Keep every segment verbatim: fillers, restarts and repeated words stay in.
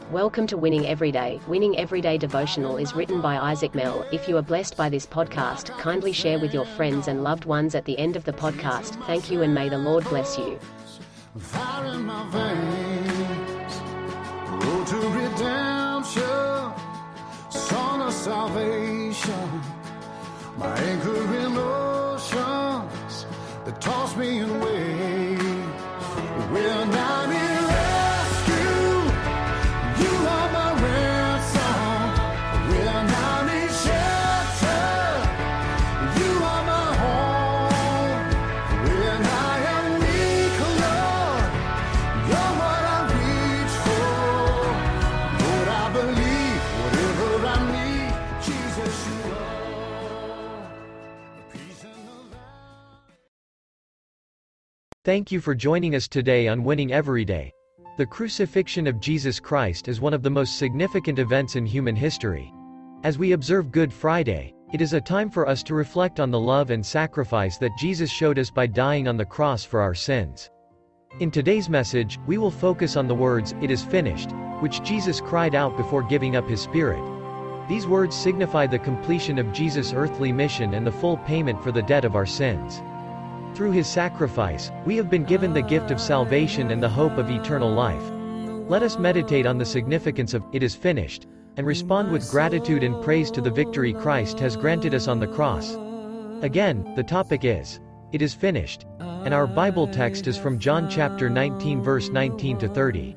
Welcome to Winning Everyday. Winning Everyday Devotional is written by Isaac Mell. If you are blessed by this podcast, kindly share with your friends and loved ones at the end of the podcast. Thank you and may the Lord bless you. Fire in my veins, road to redemption, song of salvation, my anchor in oceans that toss me in waves. When I'm in rescue, you are my ransom. When I'm in shelter, you are my home. When I am weak, Lord, you're what I reach for. Lord, I believe whatever I need, Jesus, you are. Peace in the valley. Thank you for joining us today on Winning Everyday. The crucifixion of Jesus Christ is one of the most significant events in human history. As we observe Good Friday, it is a time for us to reflect on the love and sacrifice that Jesus showed us by dying on the cross for our sins. In today's message, we will focus on the words, "It is finished," which Jesus cried out before giving up his spirit. These words signify the completion of Jesus' earthly mission and the full payment for the debt of our sins. Through his sacrifice, we have been given the gift of salvation and the hope of eternal life. Let us meditate on the significance of "it is finished," and respond with gratitude and praise to the victory Christ has granted us on the cross. Again, the topic is, "It is finished," and our Bible text is from John chapter nineteen verse nineteen to thirty.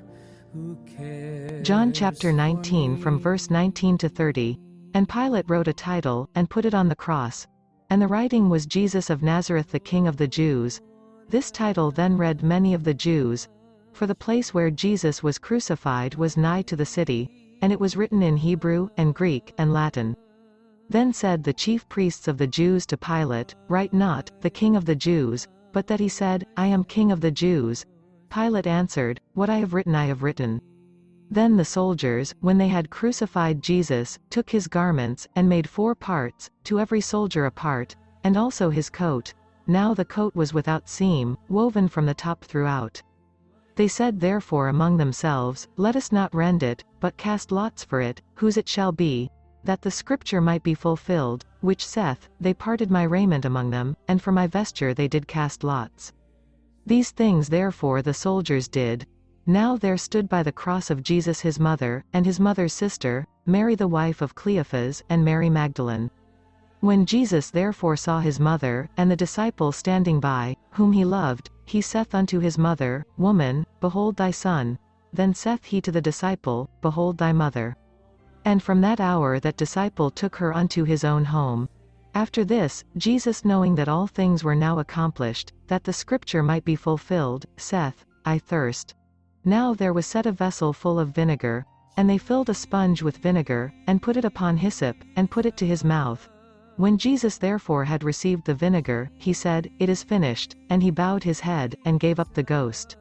John chapter nineteen from verse nineteen to thirty. And Pilate wrote a title, and put it on the cross. And the writing was Jesus of Nazareth, the King of the Jews. This title then read many of the Jews, for the place where Jesus was crucified was nigh to the city, and it was written in Hebrew, and Greek, and Latin. Then said the chief priests of the Jews to Pilate, "Write not, the King of the Jews, but that he said, I am King of the Jews." Pilate answered, "What I have written I have written." Then the soldiers, when they had crucified Jesus, took his garments, and made four parts, to every soldier a part, and also his coat. Now the coat was without seam, woven from the top throughout. They said therefore among themselves, "Let us not rend it, but cast lots for it, whose it shall be, that the scripture might be fulfilled, which saith, They parted my raiment among them, and for my vesture they did cast lots." These things therefore the soldiers did. Now there stood by the cross of Jesus his mother, and his mother's sister, Mary the wife of Cleophas, and Mary Magdalene. When Jesus therefore saw his mother, and the disciple standing by, whom he loved, he saith unto his mother, "Woman, behold thy son." Then saith he to the disciple, "Behold thy mother." And from that hour that disciple took her unto his own home. After this, Jesus knowing that all things were now accomplished, that the scripture might be fulfilled, saith, "I thirst." Now there was set a vessel full of vinegar, and they filled a sponge with vinegar, and put it upon hyssop, and put it to his mouth. When Jesus therefore had received the vinegar, he said, "It is finished," and he bowed his head, and gave up the ghost.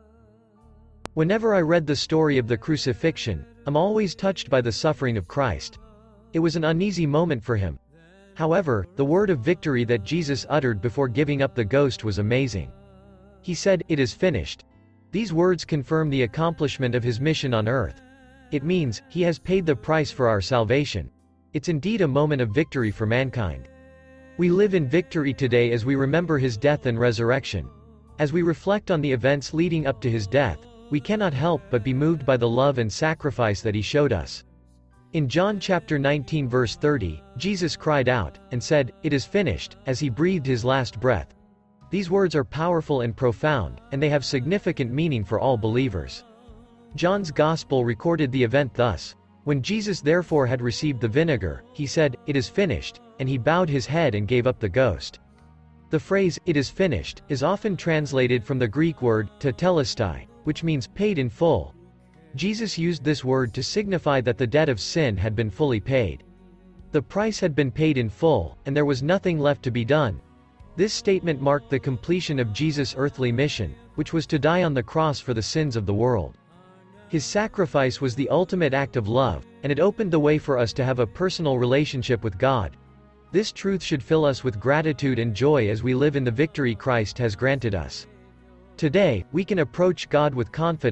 Whenever I read the story of the crucifixion, I'm always touched by the suffering of Christ. It was an uneasy moment for him. However, the word of victory that Jesus uttered before giving up the ghost was amazing. He said, "It is finished." These words confirm the accomplishment of his mission on earth. It means, he has paid the price for our salvation. It's indeed a moment of victory for mankind. We live in victory today as we remember his death and resurrection. As we reflect on the events leading up to his death, we cannot help but be moved by the love and sacrifice that he showed us. In John chapter nineteen verse thirty, Jesus cried out, and said, "It is finished," as he breathed his last breath. These words are powerful and profound, and they have significant meaning for all believers. John's Gospel recorded the event thus: "When Jesus therefore had received the vinegar, he said, It is finished, and he bowed his head and gave up the ghost." The phrase, "it is finished," is often translated from the Greek word, tetelestai, which means paid in full. Jesus used this word to signify that the debt of sin had been fully paid. The price had been paid in full, and there was nothing left to be done. This statement marked the completion of Jesus' earthly mission, which was to die on the cross for the sins of the world. His sacrifice was the ultimate act of love, and it opened the way for us to have a personal relationship with God. This truth should fill us with gratitude and joy as we live in the victory Christ has granted us. Today, we can approach God with confidence,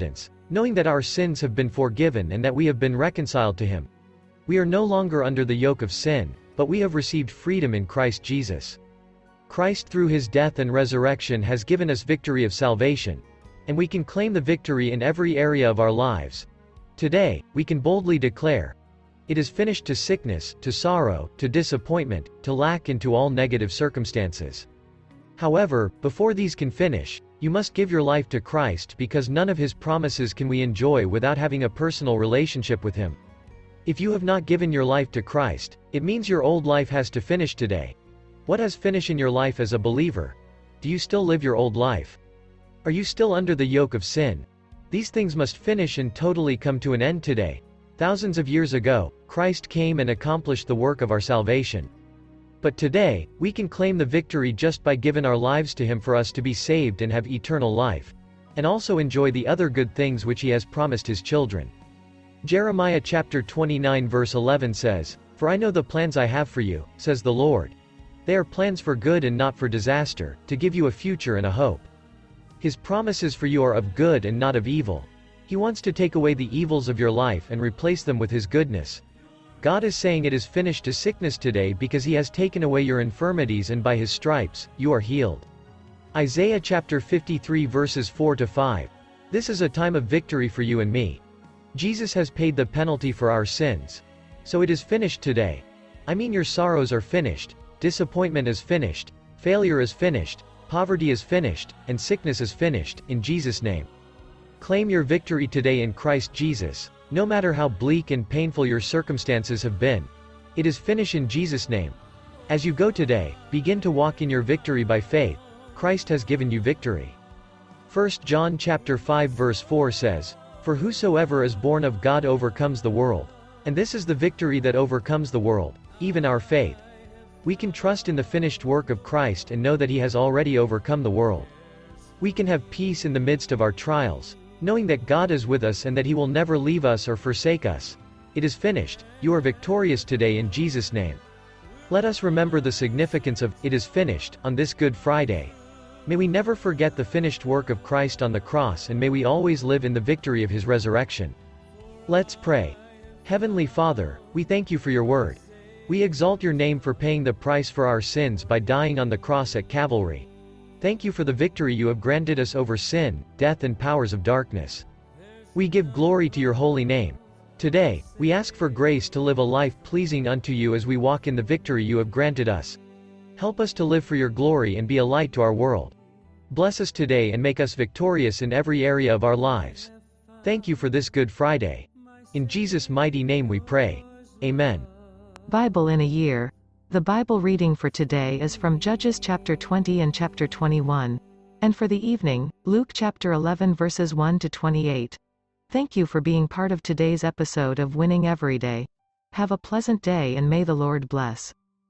knowing that our sins have been forgiven and that we have been reconciled to Him. We are no longer under the yoke of sin, but we have received freedom in Christ Jesus. Christ through His death and resurrection has given us victory of salvation, and we can claim the victory in every area of our lives. Today, we can boldly declare, "It is finished," to sickness, to sorrow, to disappointment, to lack, and to all negative circumstances. However, before these can finish, you must give your life to Christ, because none of His promises can we enjoy without having a personal relationship with Him. If you have not given your life to Christ, it means your old life has to finish today. What has finished in your life as a believer? Do you still live your old life? Are you still under the yoke of sin? These things must finish and totally come to an end today. Thousands of years ago, Christ came and accomplished the work of our salvation. But today, we can claim the victory just by giving our lives to Him for us to be saved and have eternal life, and also enjoy the other good things which He has promised His children. Jeremiah chapter twenty-nine verse eleven says, "For I know the plans I have for you, says the Lord. They are plans for good and not for disaster, to give you a future and a hope." His promises for you are of good and not of evil. He wants to take away the evils of your life and replace them with His goodness. God is saying it is finished to sickness today because He has taken away your infirmities, and by His stripes, you are healed. Isaiah chapter fifty-three verses four to five. This is a time of victory for you and me. Jesus has paid the penalty for our sins. So it is finished today. I mean, your sorrows are finished, disappointment is finished, failure is finished, poverty is finished, and sickness is finished, in Jesus' name. Claim your victory today in Christ Jesus, no matter how bleak and painful your circumstances have been. It is finished in Jesus' name. As you go today, begin to walk in your victory by faith. Christ has given you victory. First John chapter five verse four says, "For whosoever is born of God overcomes the world. And this is the victory that overcomes the world, even our faith." We can trust in the finished work of Christ and know that He has already overcome the world. We can have peace in the midst of our trials, knowing that God is with us and that He will never leave us or forsake us. It is finished. You are victorious today in Jesus' name. Let us remember the significance of "it is finished" on this Good Friday. May we never forget the finished work of Christ on the cross, and may we always live in the victory of His resurrection. Let's pray. Heavenly Father, we thank You for Your word. We exalt Your name for paying the price for our sins by dying on the cross at Calvary. Thank You for the victory You have granted us over sin, death, and powers of darkness. We give glory to Your holy name. Today, we ask for grace to live a life pleasing unto You as we walk in the victory You have granted us. Help us to live for Your glory and be a light to our world. Bless us today and make us victorious in every area of our lives. Thank You for this Good Friday. In Jesus' mighty name we pray. Amen. Bible in a year. The Bible reading for today is from Judges chapter twenty and chapter twenty-one. And for the evening, Luke chapter eleven verses one to twenty-eight. Thank you for being part of today's episode of Winning Everyday. Have a pleasant day and may the Lord bless.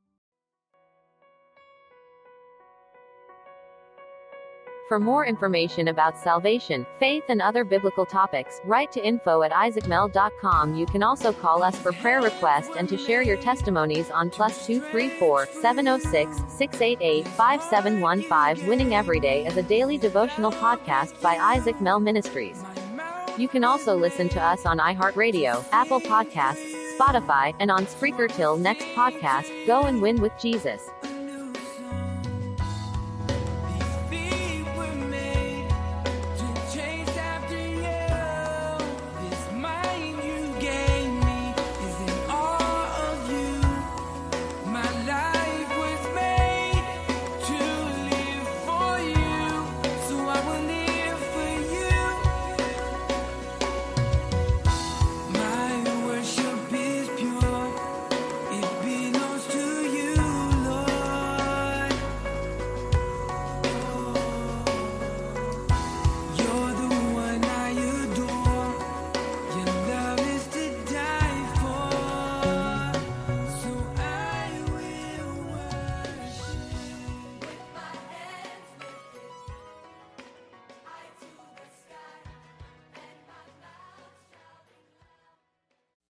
For more information about salvation, faith, and other biblical topics, write to info at isaac mel dot com. You can also call us for prayer requests and to share your testimonies on plus two three four, seven oh six, six eight eight, five seven one five. Winning Everyday is a daily devotional podcast by Isaac Mel Ministries. You can also listen to us on iHeartRadio, Apple Podcasts, Spotify, and on Spreaker. Till next podcast, go and win with Jesus.